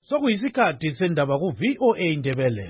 Sokuyisikhathi sendaba ku VOA Indebele.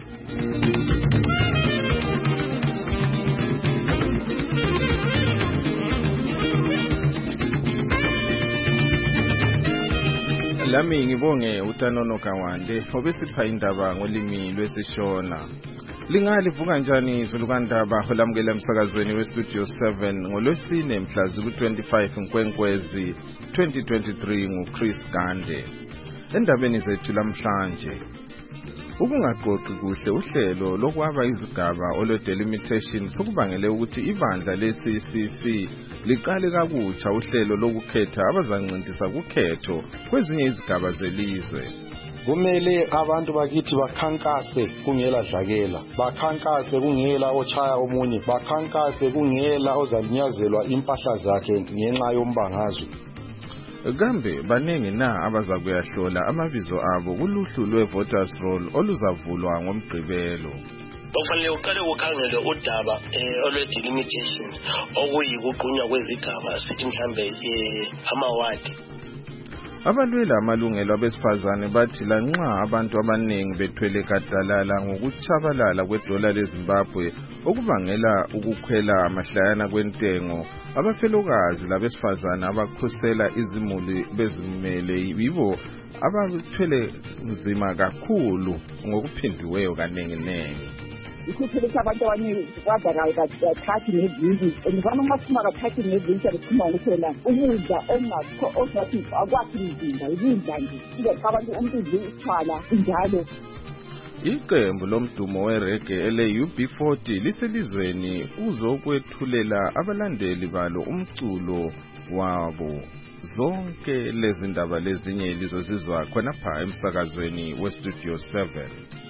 Lami ngibonge uTanono Kawande obesipha indaba ngolimi lwesishona. Lingalivuka njani izulukandaba olamukela emsakazweni weStudio 7 ngolwesine mhla ziku-25 Nkwenkwezi 2023 nguChris Gande. Endabeni zethu lamhlanje, ukungaqoqi kuhle uhlelo lokwaba izigaba olwe-delimitation sokubangele ukuthi ibandla le-CCC liqale kabutsha uhlelo lokukhetha abazancintisa kukhetho kwezinye izigaba zelizwe. Kumele abantu bakithi bakhankase kungela dlakela, bakhankase kungela ochaya omunye, bakhankase kungela ozalinyazelwa impahla zakhe ngenxa yombangazwe. Kambe baningi na abazakuyahlola amabizo abo kuluhlu lwe-voters roll oluzavulwa ngoMgqibelo? Kufanele uqale ukhangele udaba olwe-delimitation okuyikuqunywa kwezigaba sithi mhlambe amawadi. Abalwela amalungelo abesifazane bathi lanxa abantu abaningi bethwele gadalala ngokutshabalala kwedola leZimbabwe okubangela ukukhwela amahlayana kwentengo, abafelokazi labesifazane abakhusela izimuli bezimele yibo abathwele nzima kakhulu ngokuphindiweyo kanenginengi. Ikuphelisa abantu abaningi kwadala bathathe nezinto ngibona umathuma bathathe nezinto bekhuma ukuphela ukudla ongakho osathi akwathi imizimba ikudla nje kube abantu umuntu nje uthwala njalo. Iqembu lomdumo wereggae ele-UB40 liselizweni uzokwethulela abalandeli balo umculo wabo. Zonke lezi ndaba lezinye lizozizwa khonapha emsakazweni weStudio 7.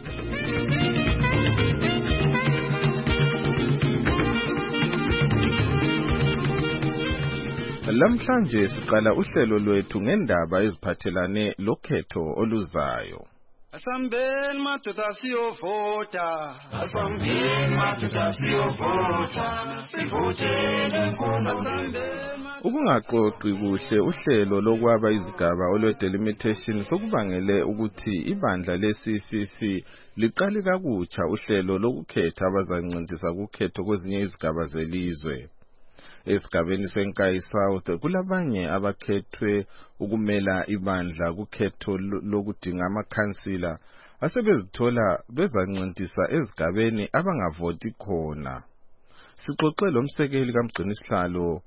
Lamhlanje siqala uhlelo lwethu ngendaba eziphathelane lokhetho oluzayo. Asambeni madoda siyovota, asambeni madoda siyovota, sivotele nkosazana. Ukungaqoqi kuhle uhlelo lokwaba izigaba olwe-delimitation sokubangele ukuthi ibandla le-CCC liqale kabutsha uhlelo lokukhetha abazancintisa kukhetho kwezinye izigaba zelizwe. Esigabeni seNkayi South kulabanye abakhethwe ukumela ibandla kukhetho lokudinga amakhansila asebezithola bezancintisa ezigabeni abangavoti khona. Sixoxe lomsekeli kaMgcinisihlalo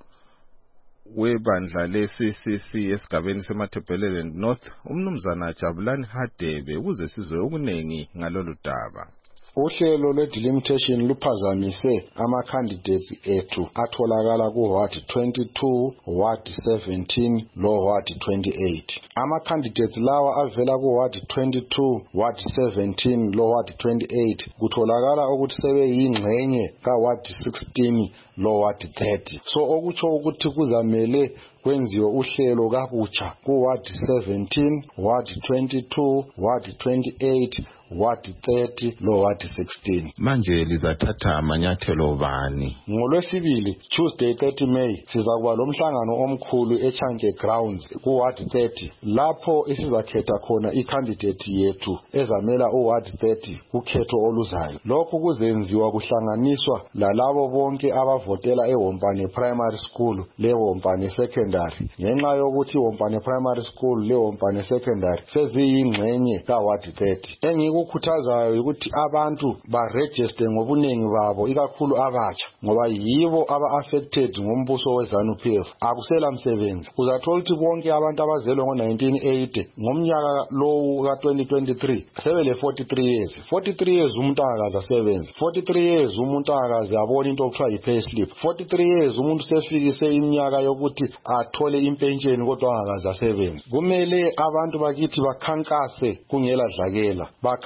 webandla le-CCC esigabeni seMatabeleland North umnumzana Jabulani Hadebe ukuze sizwe okunengi ngalolu daba. Uhlelo lwe-delimitation luphazamise ama-candidates ethu atholakala ku-Ward 22, Ward 17 lo-Ward 28. Ama-candidates lawa avela ku-Ward 22, Ward 17 lo-Ward 28 kutholakala ukuthi sebeyingxenye ka-Ward 16 lo-Ward 30. So okutsho ukuthi kuzamele kwenziwe uhlelo kabutsha ku-Ward 17, Ward 22, Ward 28, Ward 30 lo Ward 16. Manje lizathatha amanyathelo bani? NgoLwesibili Tuesday 30 May sizakuba lomhlangano omkhulu eChanke Grounds ku Ward 30 lapho isizakhetha khona icandidate yethu ezamela uWard 30 ukhetho oluzayo. Lokhu kuzenziwa kuhlanganiswa lalabo bonke abavotela eWompane Primary School leWompane Secondary. Ngenxa yokuthi iWompane Primary School leWompane Secondary seziyingxenye kaWard 30. Ukukhuthazayo ukuthi abantu baregister ngobunengi babo ikakhulu abatsha ngoba yibo aba-affected ngombuso weZANU-PF. Akusela msebenzi. Uzathola ukuthi bonke abantu abazelwe ngo-1980 ngomnyaka lowu ka-2023 sebele 43 years. 43 years umuntu angakaze asebenze. 43 years umuntu angakaze abone into okuthiwa yi-payslip. 43 years umuntu sefikise iminyaka yokuthi athole impensheni kodwa angakaze asebenze. Kumele abantu bakithi bakhankase kungela dlakela.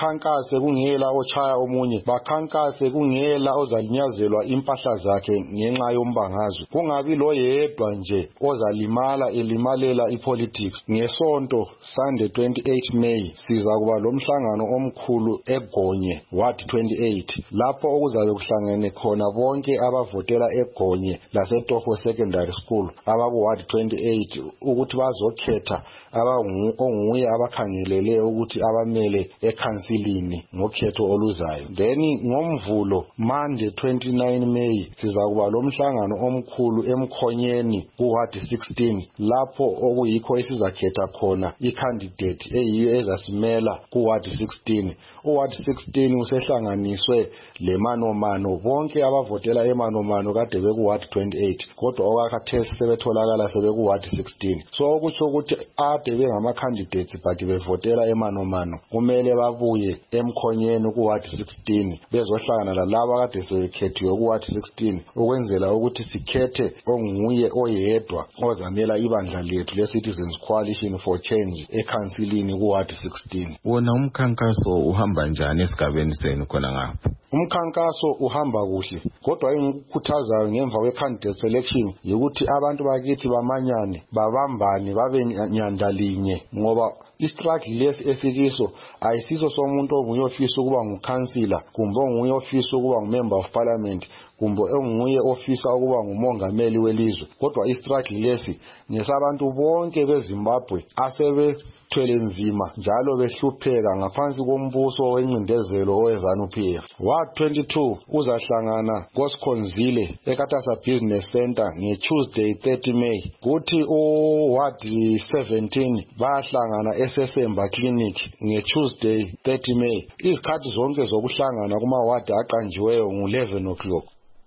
bakhankase kungela ochaya omunye, bakhankase kungela ozalinyazelwa impahla zakhe ngenxa yombangazwe. Kungabi lo yedwa nje ozalimala elimalela ipolitics. Ngesonto Sunday 28 May sizakuba lomhlangano omkhulu eGonye Ward 28 lapho okuzabe kuhlangene khona bonke abavotela eGonye laseTogo Secondary School abaku Ward 28 ukuthi bazokhetha onguye abakhangelele ukuthi abamele ekhansilini ngokhetho oluzayo. Then ngomvulo Monday 29 May sizakuba lomhlangano omkhulu emkhonyeni ku Ward 16 lapho okuyikho esizakhetha khona icandidate eyiyo ezasimela ku Ward 16. uWard 16 usehlanganiswe leManomano, bonke abavotela eManomano kade beku Ward 28 kodwa okwakhathesi sebetholakala sebeku Ward 16. So okutsho ukuthi ade bengama candidates but bevotela eManomano kumele babuye emkhonyeni ku Ward 16 bezohlangana lalabo kade sebekhethiwe ku Ward 16 ukwenzela ukuthi sikhethe onguye oyedwa ozamela ibandla lethu le Citizens Coalition for Change ekhansilini ku Ward 16. Wona umkhankaso uhamba njani esigabeni senu khona ngapha? Umkhankaso uhamba kuhle kodwa engikukhuthazayo ngemva kwe-candidate selection yikuthi abantu bakithi bamanyane babambane babe nyandalinye ngoba istruggle lesi esikiso ayisiso somuntu onguye ofisa ukuba ngukhansila kumbe onguye ofisa ukuba ngumember of parliament kumbe onguye ofisa ukuba ngumongameli welizwe kodwa istruggle lesi ngesabantu bonke beZimbabwe asebethwele nzima njalo behlupheka ngaphansi kombuso wencindezelo oweZANU-PF. Ward 22 uzahlangana koSkhonzile eKatasa Business Center ngeTuesday 30 May kuthi uWard 17 bayahlangana eSesemba Clinic ngeTuesday 30 May. Izikhathi zonke zokuhlangana kuma-ward aqanjiweyo ngo-11 o'clock.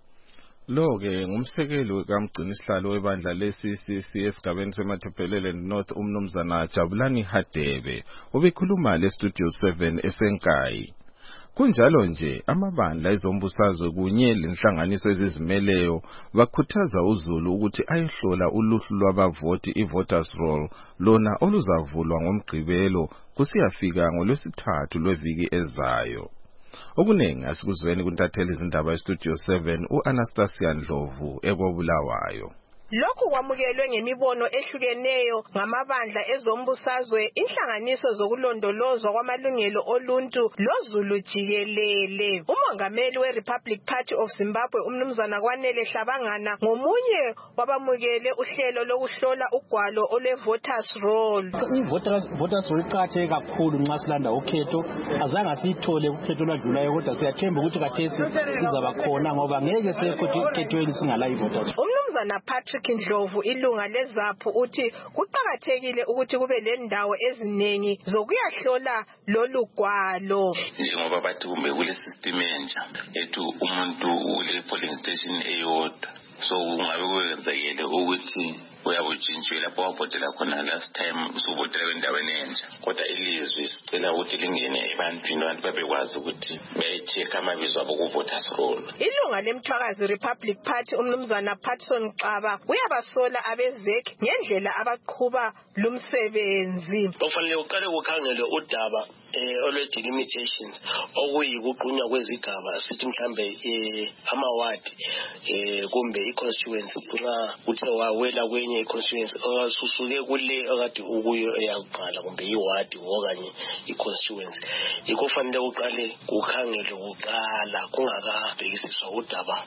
Lo-ke ngumsekeli kamgcinisihlalo webandla le-CCC esigabeni seMatabeleland North umnumzana Jabulani Hadebe ubekhuluma le-Studio 7 eSenkayi. Kunjalo nje amabandla ezombusazwe kunye lenhlanganiso ezizimeleyo bakhuthaza uZulu ukuthi ayehlola uluhlu lwabavoti i-voters roll lona oluzavulwa ngomgqibelo kusiyafika ngoLwesithathu lweviki ezayo. Okunengi asikuzweni kuntatheli izindaba eStudio 7 uAnastasia Ndlovu ekobulawayo. Lokhu kwamukelwe ngemibono ehlukeneyo ngamabandla ezombusazwe, inhlanganiso zokulondolozwa kwamalungelo oluntu loZulu jikelele. Umongameli we-Republic Party of Zimbabwe umnumzana Kwanele Hlabangana ngomunye wabamukele uhlelo lokuhlola ugwalo olwe-voters roll. I-voters roll iqakatheke kakhulu nxa silanda ukhetho. Azange siyithole ukhetho lwadlulayo kodwa siyathemba ukuthi khathesi izaba khona ngoba ngeke sekhethweni singala i-voters. Umnumzana Patrick Ndlovu ilunga leZAPHU uthi kuqakathekile ukuthi kube lendawo eziningi zokuyahlola lolu gwalo. Njengoba bathi kumbe kule system entsha ethu umuntu ule polling station eyodwa, so ungabe kwenzekile ukuthi uyabujintshwe lapho wavotela khona last time usuvotela endaweni entsha kodwa ilizwi sicela ukuthi lingene ebantwini abantu babekwazi ukuthi bayi-check amabizo abo ku-voters roll. Ilunga lemthwakazi Republic Party umnumzana Patson Qaba uyabasola abezek ngendlela abaqhuba lumsebenzi. Kufanele uqale ukhangele udaba olwe-delimitations okuyikuqunywa kwezigaba sithi mhlambe amawadi kumbe i-constituency nxa uthe wawela kwenye i-constituency osusuke kule okade ukuyo eyakuqala kumbe iwadi okanye i-constituency. Kufanele uqale ukhangele kuqala kungakabhekisiswa udaba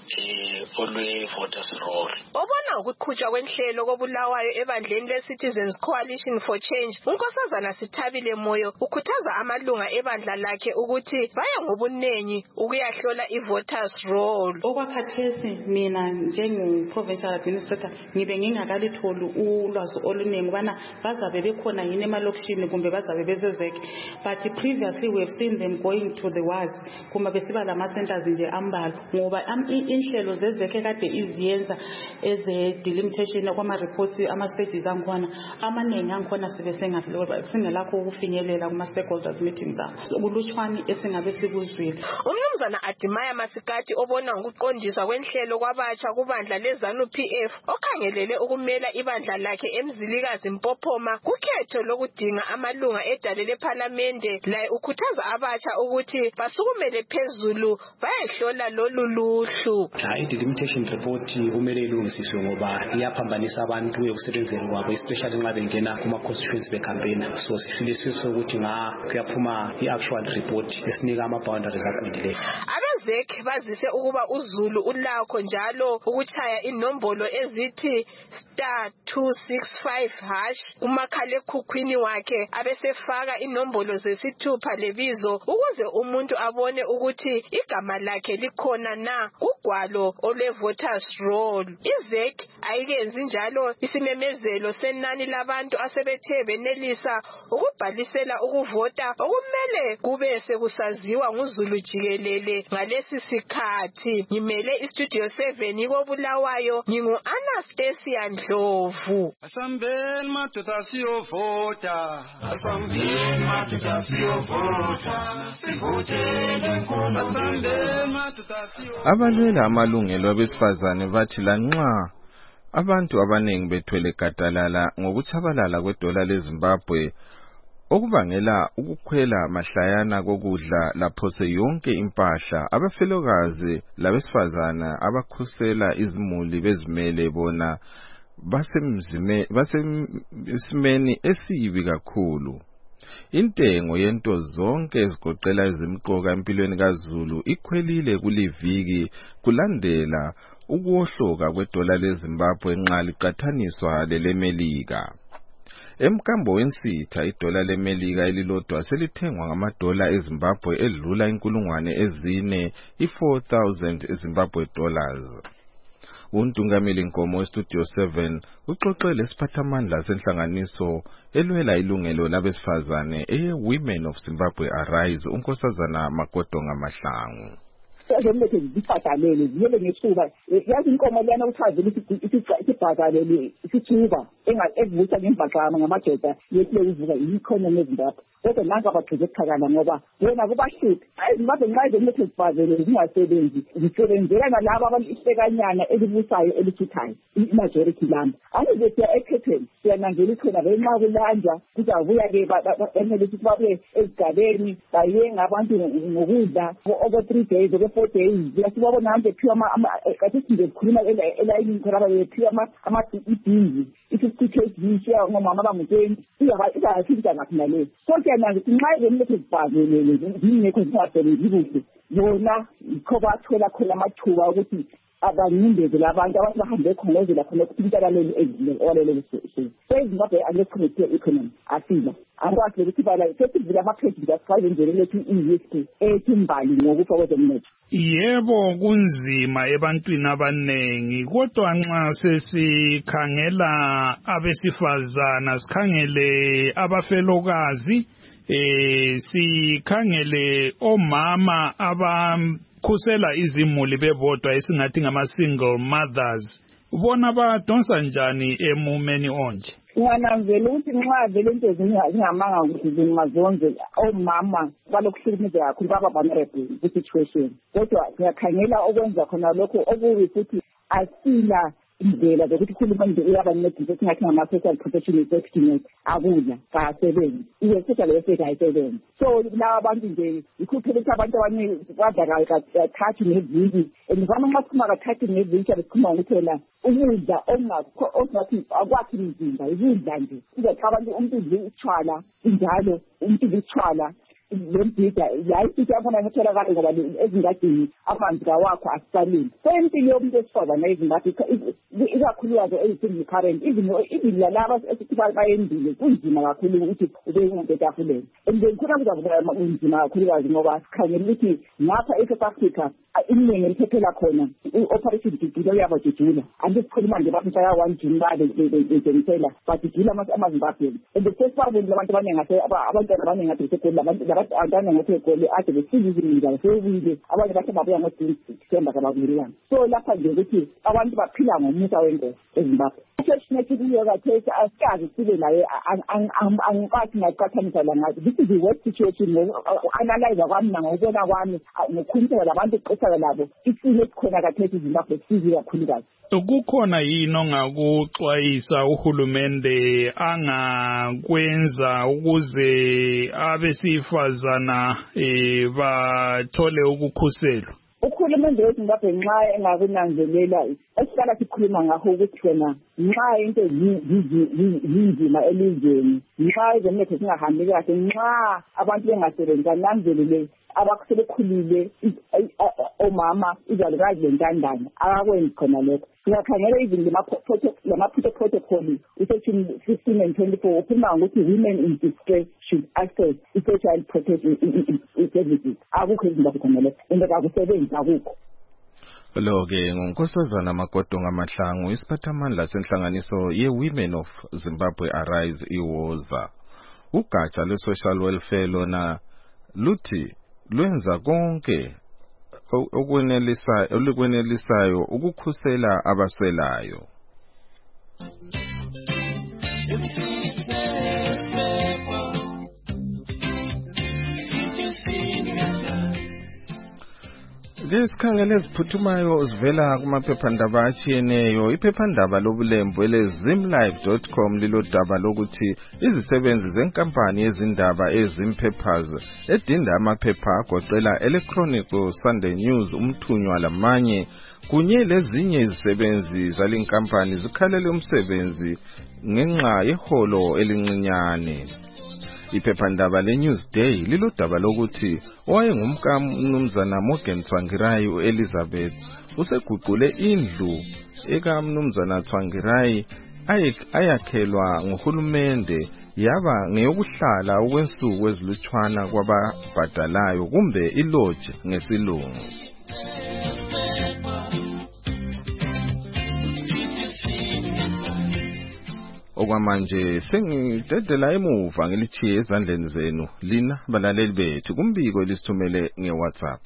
olwe-voters roll. Obona ukuqhutshwa kwenhlelo kobulawayo ebandleni le-Citizens Coalition for Change, uNkosazana Sithabile Moyo ukhuthaza amalunga ebandla lakhe ukuthi baya ngobunengi ukuyahlola i-voters roll. Okwakhathesi mina njenge-provincial administrator ngibe ngingakalitholi ulwazi oluningi ubana bazabe bekhona yini emalokishini kumbe bazabe bezezeke, but previously we have seen them going to the wards kuma besiba lama-centers nje ambalwa ngoba inhlelo zezeke kade iziyenza eze-delimitation kwama-reports ama-stages angikhona amaningi angikhona sibe singelakho ukufinyelela kuma-stakeholders lezo meetings zabo kulutshwane esingabe sikuzwile. Umnumzana Adimaya Masikati obona ngokuqondiswa kwenhlelo kwabatsha kubandla leZANU PF okhangelele ukumela ibandla lakhe eMzilikazi Mpophoma kukhetho lokudinga amalunga edale lePhalamende laye ukhuthaza abatsha ukuthi basukumele phezulu bayehlola lolu luhlu. I-delimitation report kumele ilungisiswe ngoba iyaphambanisa abantu ekusebenzeni kwabo especially nxa bengena kuma-constituency becampaign. So sifile sifisa ukuthi kuyaphuma i-actual report esinika ama-boundaries aqondileyo. Abezek bazise ukuba uZulu ulakho njalo ukuchaya inombolo ezithi *265# kumakhalekhukhwini wakhe abesefaka inombolo zesithupha lebizo ukuze umuntu abone ukuthi igama lakhe likhona na kugwalo ole-voters roll. IZEC ayikenzi njalo isimemezelo senani labantu asebethe benelisa ukubhalisela ukuvota okumele kube sekusaziwa nguZulu jikelele ngalesi sikhathi. Ngimele iStudio 7 koBulawayo ngingu-Anastasia Ndlovu. Asambeni madoda siyovota. Asambeni madoda siyovota. Sivotele nkulu. Asambeni madoda siyovota. Abalwela amalungelo abesifazane bathi lanxa abantu abaningi bethwele gadalala ngokuchabalala kwedola leZimbabwe okubangela ukukhwela mahlayana kokudla laphose yonke impahla, abafelokazi labesifazana abakhusela izimuli bezimele bona basesimeni esibi kakhulu. Intengo yento zonke ezigoqela izimqoka empilweni kaZulu ikhwelile kuliviki kulandela ukuwohloka kwedola leZimbabwe nxa liqathaniswa lelemelika. Emkambo wensitha idola lemelika elilodwa selithengwa ngamadola eZimbabwe edlula 4,000 i-4,000 eZimbabwe dollars. Untungameli Nkomo weStudio 7 uxoxele isiphathamandla senhlanganiso elwela ilungelo labesifazane Women of Zimbabwe Arise uNkosazana Makodonga Mahlangu. Ezolethe zibhadalele ziyele ngethuba yazi inkomo liyana uchaze ukuthi isibhadalele isithuba engavusa ngembaqama ngamadoda yethu uvuka ikhona neZimbabwe. Kodwa nanka baqhubeka ukuthakala ngoba wena kubahluphi ayizimbabwe nxa izolethe zibhadalele zingasebenzi zisebenzela nalabo abalihlekanyana elibusayo elithuthayo imajority lamba angize siya ekhetheni siyanangela ikhona benxa kulanja kuzavuya-ke bamele ukuthi babuye ezigabeni bayenga abantu ngokudla over 3 days over 4 days yasibabona nje phiwa kathi sinde kukhuluma elayini khona bephiwa ama-idinzi i-50 ngishiya ngomama abangu-20 izafika ngaphi naleyo so siyananza ukuthi nxa izelethe zibhazelele zingekho zingasebenzi kuhle yona yikho bathola khona amathuba ukuthi abancindezele abantu abantu bahambe khongozela khona ukuthi intalaleli ezilolele sezimbabwe alekhonekte economy asila angikwazi ukuthi bala sesivula ama-page ngasifaze njele lethu i-USP ethi imbali ngokufa kwezomnotho. Yebo kunzima ebantwini abanengi kodwa nxa sesikhangela abesifazana sikhangele abafelokazi sikhangele omama abakhusela izimuli bebodwa esingathi ngama-single mothers bona badonsa njani emumeni onje? Ngiyananzela ukuthi nxa vele into zingamanga ukuthi zingazonze omama balokuhlukumeza kakhulu baba vulnerable ku-situation kodwa siyakhangela okwenza khona lokho okubi futhi asila indlela zokuthi uhulumende uyabancedisa esingathi ngama-social protection safety akudla kasebenzi i-social welfare ayisebenzi. So laba abantu nje ikhuphela ukuthi abantu abanye badla kathathu ngeviki and vana nxa sikhuma kathathu ngeviki abesikhuma ngokuthi wena ukudla ongathi akwakhi imizimba ikudla nje kuzathi abantu umuntu udle utshwala injalo umuntu udle utshwala lembhida yayisithi yakhona ngetholakala ngoba ezingadini amanzi kawakho asisalini. So impilo yomuntu esifazane eZimbabwe ikakhulukazi eyisini current even lalaba esithi bayendile kunzima kakhulu ukuthi ube umuntu etafuleni and then khona kuzakuba kunzima kakhulukazi ngoba sikhangela ukuthi ngapha eSouth Africa iningi eliphephela khona i-operation Dudula uyabajujula andisikhuluma nje bafisa ya-1 June bedenisela bajujula amaZimbabwe and sesibabonile abantu abaningi abantwana abaningi adesekela abantwana ngothegole ade besizizimila sebuyile abanye bahle babuya ngo-December kababuyelana. So lapha nje ukuthi abantu baphila ngomusa wengozi eZimbabwe. Iseshinethi kuyo kathesi asikazi sibe naye angikwathi ngaqathanisa la ngathi this is the worst situation analyze kwami ngokubona kwami ngokukhuluma labantu exoxa labo isimo esikhona kathesi eZimbabwe sizi kakhulukazi. Kukhona yini ongakuxwayisa uhulumende angakwenza ukuze abesifazana bathole ukukhuselwa? Uhulumende weZimbabwe nxa engakunanzelela esihlala sikhuluma ngakho ukuthi wena nxa into zinzima elizweni, nxa ezomnotho zingahambi kahle, nxa abantu bengasebenzi nanzelele abasebekhulile omama izalukazi lentandane akakwenzi khona lokho. Singakhangela even lama-protocol section 15 and 24 ukhuluma ngokuthi women in distress should access i-social protection services. Akukho iZimbabwe khona lokho, into kakusebenzi akukho. Lo-ke nguNkosazana Magodo Ngamahlangu, isiphathamandla senhlanganiso ye-Women of Zimbabwe Arise iWoza. Ugatsha lwe-social welfare lona luthi lwenza konke okwenelisayo ukukhusela abaswelayo. Lesikhangele eziphuthumayo zivela kumaphephandaba atshiyeneyo. Iphephandaba lobulembu elezimlive.com lilodaba lokuthi izisebenzi zenkampani yezindaba ezimpapers edinda amaphepha agoqela Electronic Sunday News, umthunywa lamanye kunye lezinye izisebenzi zalenkampani zikhalele umsebenzi ngenxa yeholo elincinyane. Iphephandaba leNewsday lilodaba lokuthi owayengumnumzana Morgan Tsvangirai uElizabeth useguqule indlu ekaMnumzana Tsvangirai ayakhelwa nguhulumende yaba ngeyokuhlala okwensuku ezilutshwana kwababhadalayo kumbe ilodge ngesilungu. Okwamanje sengidedela emuva ngilithiye ezandleni zenu lina balaleli bethu kumbiko elisithumele ngeWhatsApp.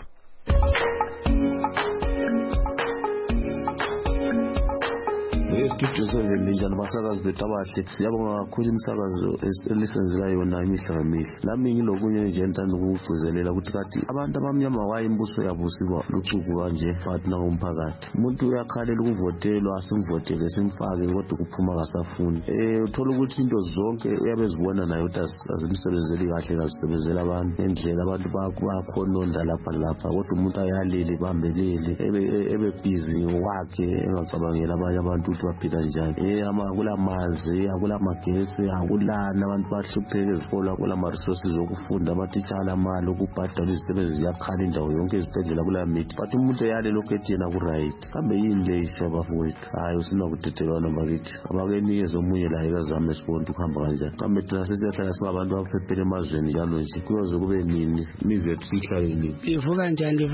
Studio 7 linjani basakazi bethu abahle, siyabonga kakhulu imisakazo elisenzela yona imihla ngemihla. Nami ngilokunye nje ngithanda ukugcizelela ukuthi kathi abantu abamnyama waye imbuso yabo siba lucuku kanje bathi nangomphakathi. Umuntu uyakhalela ukuvotelwa simvotele simfake kodwa kuphuma kasafuni. Uthola ukuthi into zonke uyabezibona nayo ukuthi azimsebenzeli kahle azisebenzela abantu ngendlela abantu bakhononda lapha kodwa umuntu ayalele bambelele ebe busy wakhe engacabangela abanye abantu ukuthi baphila njani. Akulamanzi, akulamagesi, akulana, abantu bahlupheka ezikolo, akulama-resources okufunda, amatitshala amali okubhadala izisebenzi ziyakhala indawo yonke ezibhedlela kulamithi. But umuntu eyale lokhu ethi yena ku-right. Kambe yini le isho abafowethu? Hayi usinakudedelwana bakithi. Abakenikeze omunye laye kazame esibona ukuhamba kanjani. Kambe thina sesiyahlala singabantu abaphephela emazweni njalo nje. Kuyoze kube nini? Imizethu sihlale nini? Livuka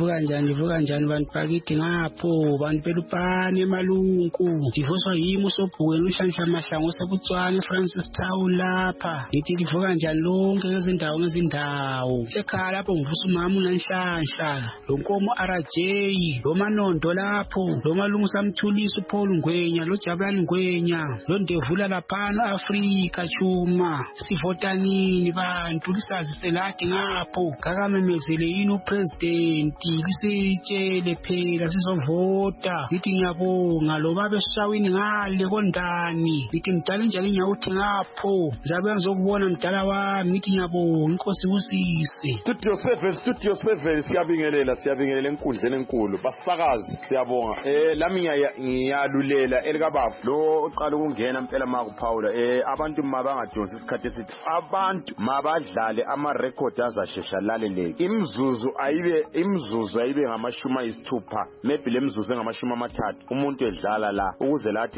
njani bantu bakithi ngapho, bantu pelupane emalunku. Livuswa yimi usobhuweni uShansha Mahlangu oseButswana Francis Town lapha. Ngithi livuka njani lonke ngezindawo. Ekhaya lapho ngivusa umama uNanhlanhla, lo Nkomo RJ, lo Manondo lapho, lo Malungu Samthulisa uPaul Ngwenya, lo Jabulani Ngwenya, lo Ndevula laphana Afrika chuma. Sivota nini bantu lisazise lathi ngapho. Kakamemezele yini upresident lisitshele phela sizovota. Ngithi ngiyabonga lo babe shawini ngale kondani. Ngithi mdala njalo nyawuthi ngapho. Zabe ngizokubona mdala wami ngithi ngiyabonga inkosi usise. Studio 7 siyabingelela enkundleni enkulu. Basakazi siyabonga. Lami ngiyalulela elikaBaba lo oqala ukungena impela makuphawula abantu mabangadonsa isikhathi esithi abantu mabadlale ama record azashesha laleleke. Imzuzu ayibe ngamashumi ayisithupha maybe lemzuzu engamashumi amathathu umuntu edlala la ukuze lathi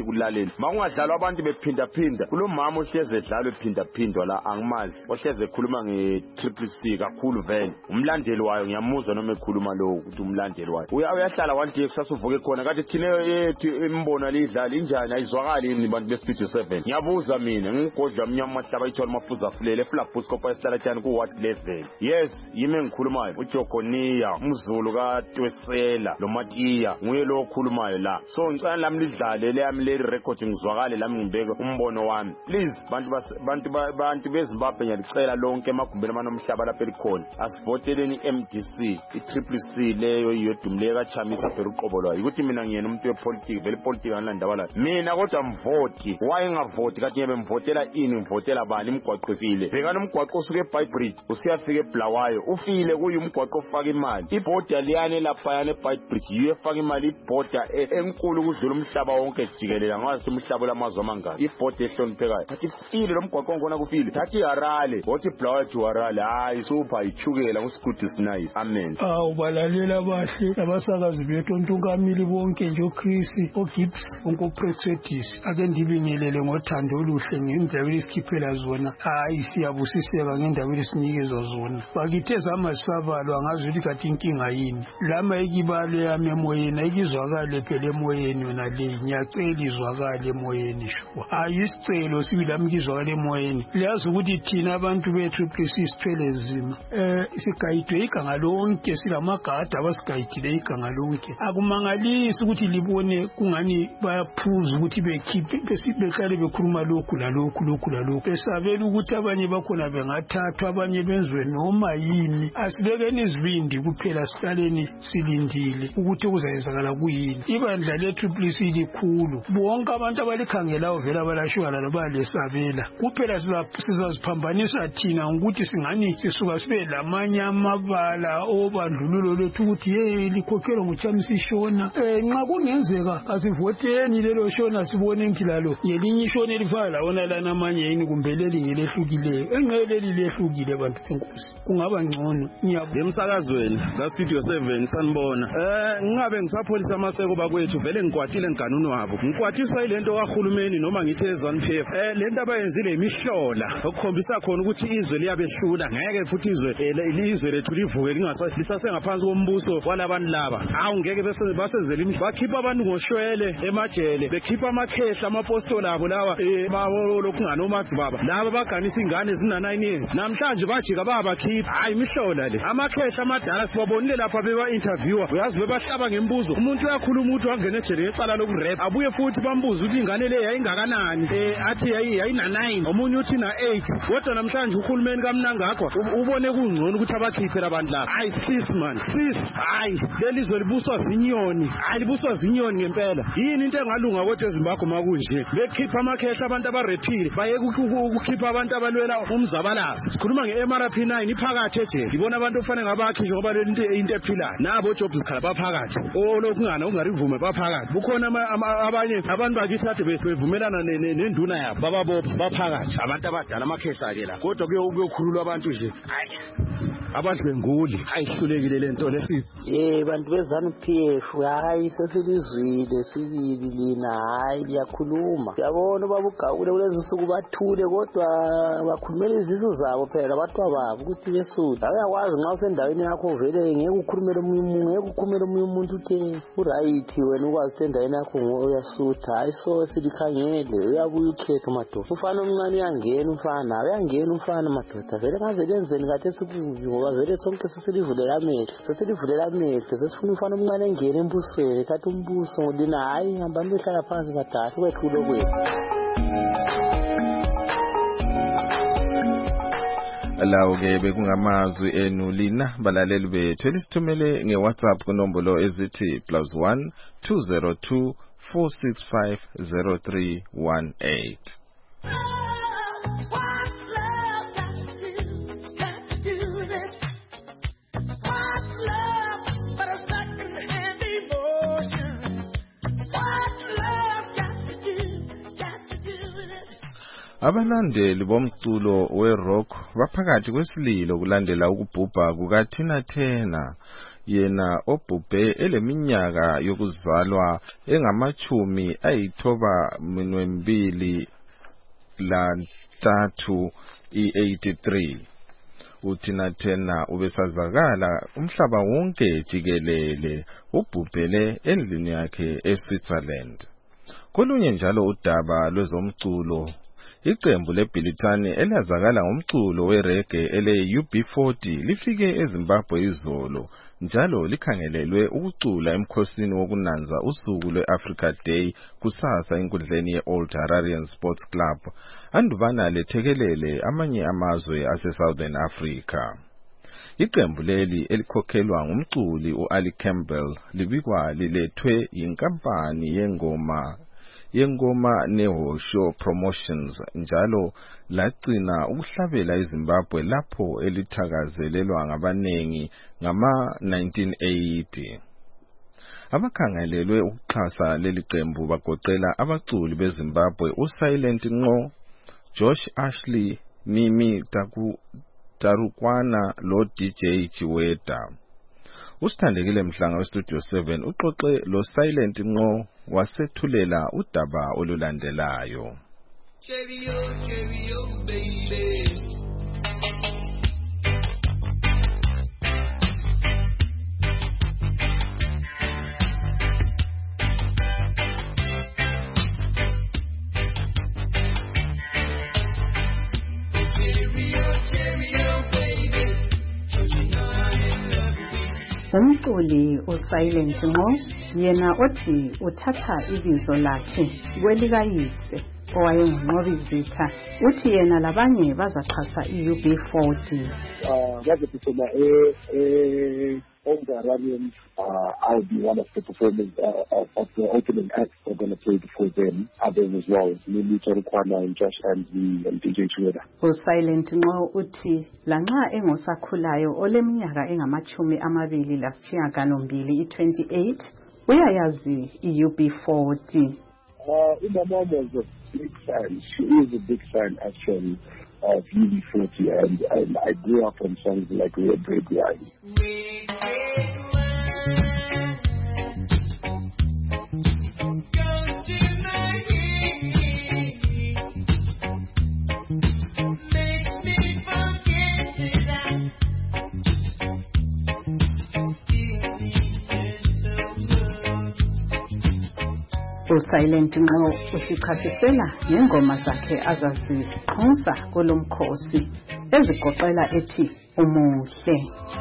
ukuthi kulaleni makungadlalwa abantu bephinda kulomama ohleze edlalo ephinda la angimazi ohleze ekhuluma nge-Triple C kakhulu vele umlandeli wayo ngiyamuzwa noma ekhuluma lo ukuthi umlandeli wayo uyahlala wanti kusasuvuke khona kade thina imbono lidlala injani ayizwakali yini bantu beStudio 7 ngiyabuza mina ngigodla umnyama mahlaba ithola mafuza afulele eflabuscope esihlala tjani ku what level yes yimi engikhulumayo uJogonia umzulu kaTwesela lo Matiya nguye lo okhulumayo la so ngicela lami lidlale leyami le record ngizwakale lami ngibeke umbono wami please bantu beZimbabwe ngiyacela lonke emagumbeni manomhlaba lapha elikhona asivoteleni MDC iTriple C leyo iyodumleka kaChamisa phela uqobo lwayo ukuthi mina ngiyena umuntu wepolitics vele politics anandabala mina kodwa mvoti why ngavoti kathi ngibe mvotela ini ngivotela bani imgwaqofile bhekana umgwaqo usuke eBhayibridge usiyafika eBlawayo ufile kuyi umgwaqo ofaka imali iborder liyane lapha yana eBhayibridge yiyo efaka imali iborder enkulu kudlula umhlaba wonke jikelele ngazi umhlaba lamazwe amangaki iborder ehloniphekayo bathi ifile lo mgwaqo ngona kufile thathi Harare wathi Blawayo to Harare hayi super ichukela nguSigudu Nice amen ubalalela bahle abasakazi bethu ontungamili bonke nje uChris oGibbs onkoPrexedis ake ndibingelele ngothando oluhle ngendaba esikhiphela zona hayi siyabusiseka ngendaba esinikezwa zona bakithi ezamasabalwa ngazi ukuthi kathi inkinga yini lama ekibalo yami emoyeni ayizwakale phela emoyeni yona le ngiyacela izwakale emoyeni shwa ayisicelo sibilami kizwakale emoyeni liyazi ukuthi thina abantu beTriple C sithwele nzima sigayidwe iganga lonke silamagada abasigayidile iganga lonke akumangalisi ukuthi libone kungani bayaphuza ukuthi bekhiphe besibekale bekhuluma lokhu besabela ukuthi abanye bakhona bengathathwa abanye benzwe noma yini asibekeni izibindi kuphela siqaleni silindile ukuthi kuzayenzakala kuyini ibandla leTriple C likhulu bonke abantu abalikhangelayo vela balashwana lobalesabela kuphela sizaziphambanisa thina ukuthi singani sisuka sibe lamanye amabala obandlululo lethu ukuthi likhokhela nguChamisa ishona nxa kungenzeka asivoteni lelo shona sibone ngilalo yelinye ishona elifana lawona lana amanye yini kumbe leli ngelehlukileyo engceleli lehlukile abantu enkosi kungaba ngcono emsakazweni la Studio 7 sanibona ngingabe ngisapholisa amaseko bakwethu vele ngikwatile nganunu wabo ngikwatiswa ilento kaHulumeni noma ngithi eZANU-PF lento abayenzile imihlola okukhombisa khona ukuthi izwe liyabehlula ngeke futhi izwe lethu livuke lisasengaphansi kombuso walabantu laba ngeke basenzele bakhipha abantu ngoshwele emajele bekhipha amakhehla amapostola abo lawa lokhu nganomathi baba laba baganisa ingane zina9 years namhlanje bajika bakhipha imihlola le amakhehla amadala sibabonile lapha beba interviewer uyazi bebahlaba ngembuzo umuntu uyakhuluma ukuthi wangena ejele ecala lokurap abuye futhi bambuza ukuthi ingane le yayingakanani athi yayina9 omunye uthi na8 kodwa namhlanje uHulumeni kaMnangagwa ubone kungcono ukuthi abakhiphe labantu laba sis man sis lelizwe libuswa zinyoni libuswa zinyoni ngempela yini into engalunga kodwa eZimbabwe makunje bekhipha amakhehla abantu abarepile baye ukukhipha abantu abalwela umzabalazo sikhuluma ngeMRP9 iphakathi ejele ngibona abantu ofanele ngabakhi nje ngoba lento into ephilayo nabo jobs khala baphakathi lokhu ungarivume baphakathi bukhona abanye abantu bakithi kade bevumelana nenduna yabo bababopha baphakathi abantu abadala amakhehla ke la kodwa kuyokhululwa abantu nje abantu benguli ayihlulekile lento lesisi bantu beZANU-PF hayi sesilizwile sibili lina hayi liyakhuluma yabona babugawule kulezi nsuku bathule kodwa bakhulumela izisu zabo phela abantu babo ukuthi besuthi uyakwazi nxa usendaweni yakho vele ngeke ukhulumele omunye umuntu uthe uright wena ukwazi endaweni yakho uyasutha hayi so silikhangele uyabuya ukhetha madoda ufana omncane uyangena umfana madoda vele ngavele enzeni kade sikubi ngoba vele sonke sesilivulela amehlo sesifuna umfana omncane engene embusweni thatha umbuso ngolina hayi hamba nihlala phansi badala kwethulo kwethu lawo ke bekungamazwi enu lina balaleli bethu elisithumele ngeWhatsApp kunombolo ezithi +1 202 465 0318. Abalandeli bomculo werock baphakathi kwesililo kulandela ukubhubha kukaTina Turner yena obhubhe eleminyaka yokuzalwa engama-93 i-83. Utina Tena ubesazakala umhlaba wonke jikelele, ubhubhele endlini yakhe eSwitzerland. Kolunye njalo udaba lwezomculo, iqembu leBilitani elazakala ngomculo wereggae ele-UB40 lifike eZimbabwe izolo, njalo likhangelelwe ukucula emkhosini wokunanza usuku lwe-Africa Day kusasa enkundleni ye-Old Hararian Sports Club, andubana lethekelele amanye amazwe ase-Southern Africa. Iqembu leli elikhokhelwa ngumculi u-Ali Campbell libikwa lilethwe yinkampani yengoma Nehosho Promotions, njalo lagcina ukuhlabela eZimbabwe lapho elithakazelelwa ngabanengi ngama-1980. Abakhangelelwe ukuxhasa leli qembu bagoqela abaculi beZimbabwe uSilent Ngco, Josh Ashley, Mimi Tarukwana lo-DJ Chiweta. Usithandekile Mhlanga weStudio 7 uxoxe lo Silent Ngco wasethulela udaba olulandelayo. Cheerio, cheerio, baby. Umculi uSilent Ngco yena othi uthatha ibizo lakhe kwelikayise owayengumnqobizitha, uthi yena labanye bazaxhasa iUB40. Ngaziphisela Hararians, I'll be one of the performers of the opening acts that are going to play before them, others as well, Mimi Tarukwana and Josh Ansley and DJ Chiweta. uSilent Ngco uthi lanxa engosakhulayo oleminyaka engama-28 i-28 uyayazi iUB40. My mom was a big fan. She is a big fan actually of UB40, and I grew up on songs like Red Red Wine. uSilent Ngco usichasisela ngengoma zakhe azaziqhunsa kulomkhosi ezigoqela ethi umuhle.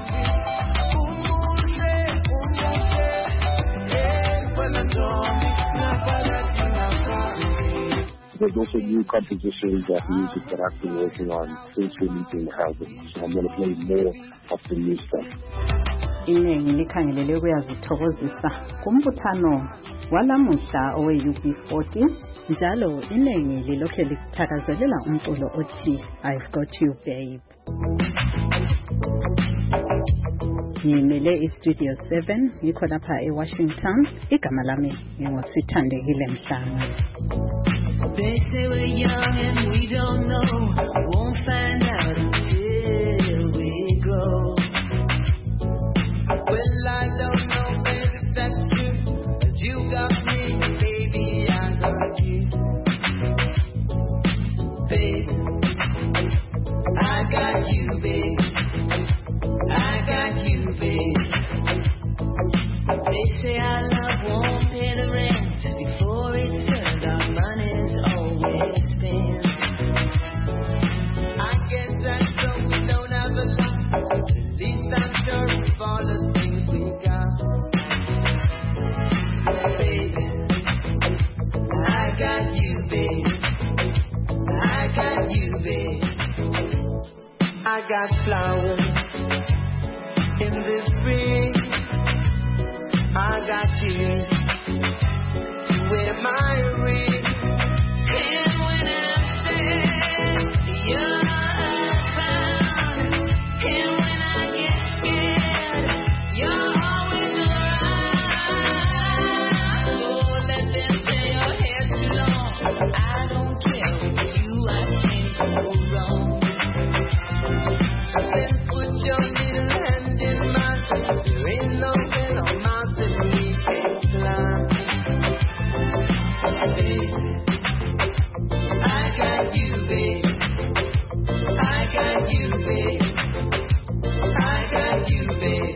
There's also new compositions of music that I've been working on since releasing the album, so I'm going to play more of the new stuff. Iningi likhangelele kuyazithokozisa kumbuthano walamuhla owe-UB40, njalo iningi lilokhe lithakazelela umculo othi I've Got You Babe. Ngimele iStudio 7 ngikho lapha eWashington. Igama lami ngingosithandekile Mhlanga. They say we're young and we don't know, won't find out until we grow. Well, I don't know, baby, if that's true, 'cause you got me, baby, I got you. Babe, I got you, babe. I got you, babe. They say our love won't pay the rent before it's turned, our money's always spent. I guess that's so we don't have a lot, at least I'm sure of all the things we got. Baby, I got you, babe. I got you, babe. I got flowers in this spring. I got you to wear my ring. And when I'm sad, you're around. And when I get scared, you're always around. Oh, let them say your hair's too long. I don't care, with you I can't go wrong. Then put your little hand in mine. There ain't got you, babe. I got you, babe.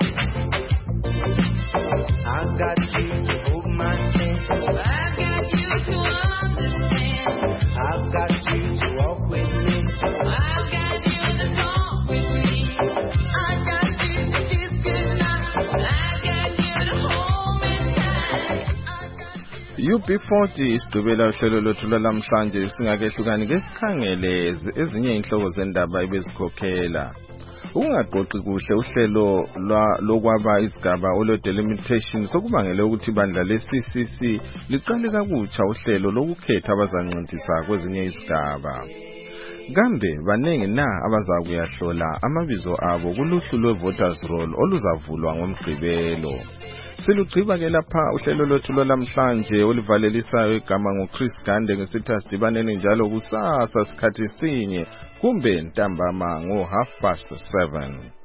I got you to hold my hand. I got you to understand. I've got you to walk with me. I've got you to talk with me. I got you to kiss goodnight. I got you to hold me tight. UB40 isidubela uhlelo lwethu lwalamhlanje singakehlukani ke sikhangele ezinye inhloko zendaba ebezikhokhela. Ungaqoqi kuhle uhlelo lokwaba izigaba olo delimitation sokubangela ukuthi bandla leCCC liqale kabutsha uhlelo lokukhetha abazancintisana kwezinye izigaba. Kambe banenge na abazakuyahlola amabizo abo kuluhlu lwevoters roll oluzavulwa ngomgqibelo. Silugqiba ke lapha uhlelo lwethu lwalamhlanje olivalelisayo igama nguChris Gande ngesithi asidibaneni njalo kusasa sikhathi sinye kumbe ntambama ngo 7:30.